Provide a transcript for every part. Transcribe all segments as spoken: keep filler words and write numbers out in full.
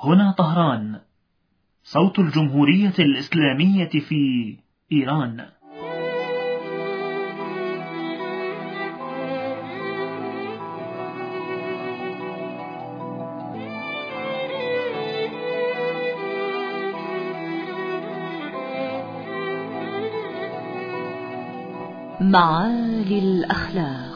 هنا طهران، صوت الجمهورية الإسلامية في إيران. معالي الأخلاق.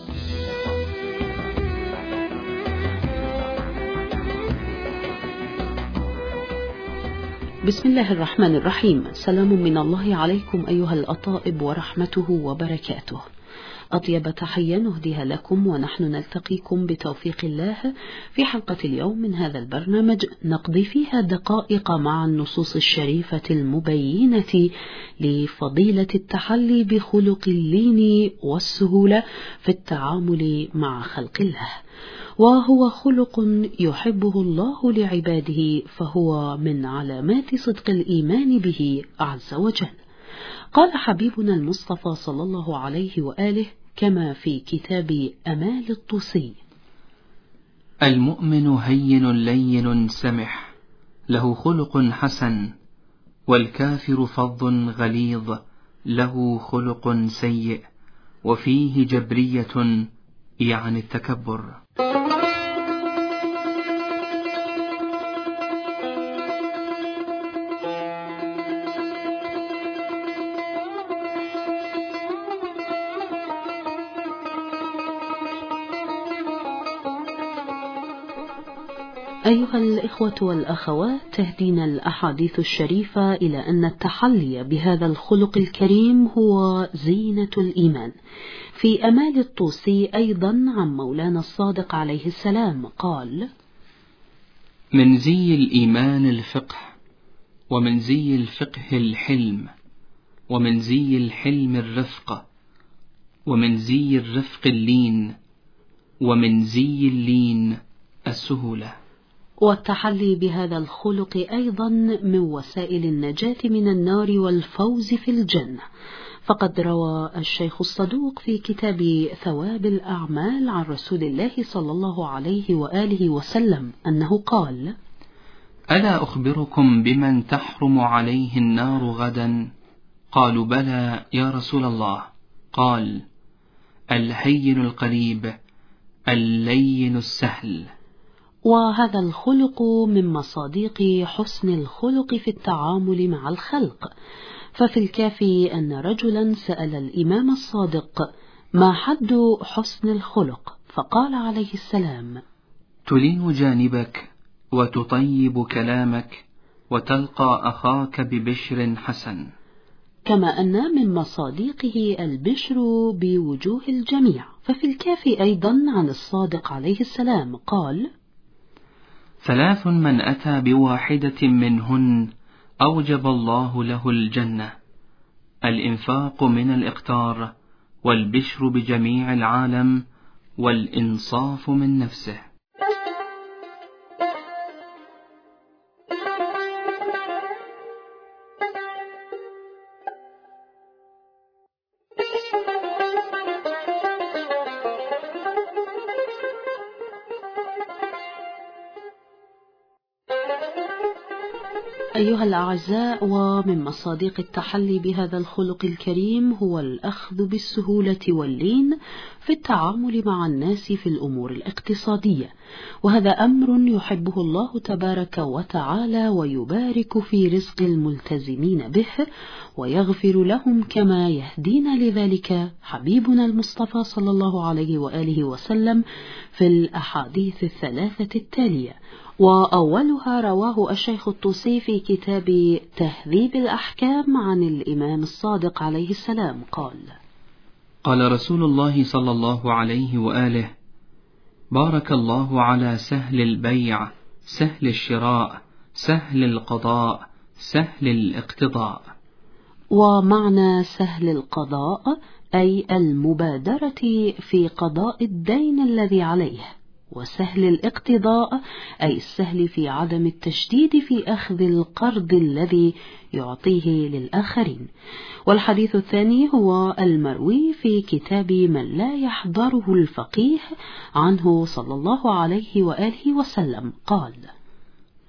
بسم الله الرحمن الرحيم. سلام من الله عليكم أيها الأطائب ورحمته وبركاته. أطيب تحية نهديها لكم ونحن نلتقيكم بتوفيق الله في حلقة اليوم من هذا البرنامج، نقضي فيها دقائق مع النصوص الشريفة المبينة لفضيلة التحلي بخلق اللين والسهولة في التعامل مع خلق الله، وهو خلق يحبه الله لعباده، فهو من علامات صدق الإيمان به عز وجل. قال حبيبنا المصطفى صلى الله عليه وآله كما في كتاب أمال الطوسي: المؤمن هين لين سمح، له خلق حسن، والكافر فظ غليظ، له خلق سيء، وفيه جبرية يعني التكبر. أيها الإخوة والأخوات، تهدينا الأحاديث الشريفة إلى أن التحلي بهذا الخلق الكريم هو زينة الإيمان. في أمال الطوسي أيضا عن مولانا الصادق عليه السلام قال: من زي الإيمان الفقه، ومن زي الفقه الحلم، ومن زي الحلم الرفق، ومن زي الرفق اللين، ومن زي اللين السهولة. والتحلي بهذا الخلق أيضا من وسائل النجاة من النار والفوز في الجنة، فقد روى الشيخ الصدوق في كتاب ثواب الأعمال عن رسول الله صلى الله عليه وآله وسلم أنه قال: ألا أخبركم بمن تحرم عليه النار غدا؟ قالوا بلى يا رسول الله. قال: الهين القريب، اللين السهل. وهذا الخلق من مصادق حسن الخلق في التعامل مع الخلق، ففي الكافي أن رجلا سأل الإمام الصادق: ما حد حسن الخلق؟ فقال عليه السلام: تلين جانبك، وتطيب كلامك، وتلقى أخاك ببشر حسن. كما أن من مصادقه البشر بوجوه الجميع، ففي الكافي أيضا عن الصادق عليه السلام قال: ثلاث من أتى بواحدة منهن أوجب الله له الجنة: الإنفاق من الإقتار، والبشر بجميع العالم، والإنصاف من نفسه. أيها الأعزاء، ومن مصادق التحلي بهذا الخلق الكريم هو الأخذ بالسهولة واللين في التعامل مع الناس في الأمور الاقتصادية، وهذا أمر يحبه الله تبارك وتعالى، ويبارك في رزق الملتزمين به ويغفر لهم، كما يهدينا لذلك حبيبنا المصطفى صلى الله عليه وآله وسلم في الأحاديث الثلاثة التالية. وأولها رواه الشيخ الطوسي في كتاب تهذيب الأحكام عن الإمام الصادق عليه السلام قال: قال رسول الله صلى الله عليه وآله: بارك الله على سهل البيع، سهل الشراء، سهل القضاء، سهل الاقتضاء. ومعنى سهل القضاء أي المبادرة في قضاء الدين الذي عليه، وسهل الاقتضاء أي السهل في عدم التشديد في أخذ القرض الذي يعطيه للآخرين. والحديث الثاني هو المروي في كتاب من لا يحضره الفقيه عنه صلى الله عليه وآله وسلم قال: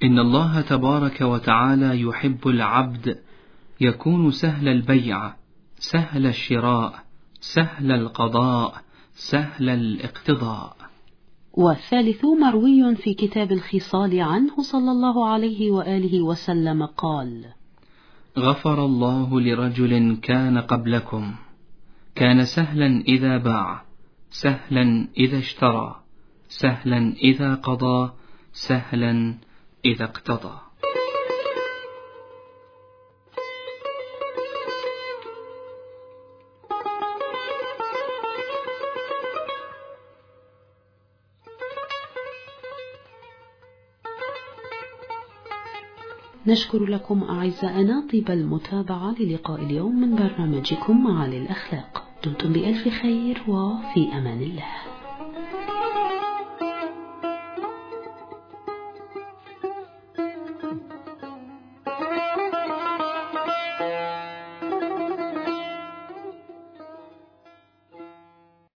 إن الله تبارك وتعالى يحب العبد يكون سهل البيع، سهل الشراء، سهل القضاء، سهل الاقتضاء. والثالث مروي في كتاب الخصال عنه صلى الله عليه وآله وسلم قال: غفر الله لرجل كان قبلكم، كان سهلا إذا باع، سهلا إذا اشترى، سهلا إذا قضى، سهلا إذا اقتضى. نشكر لكم أعزائنا طيب المتابعة للقاء اليوم من برنامجكم معالي الأخلاق. دمتم بألف خير وفي أمان الله.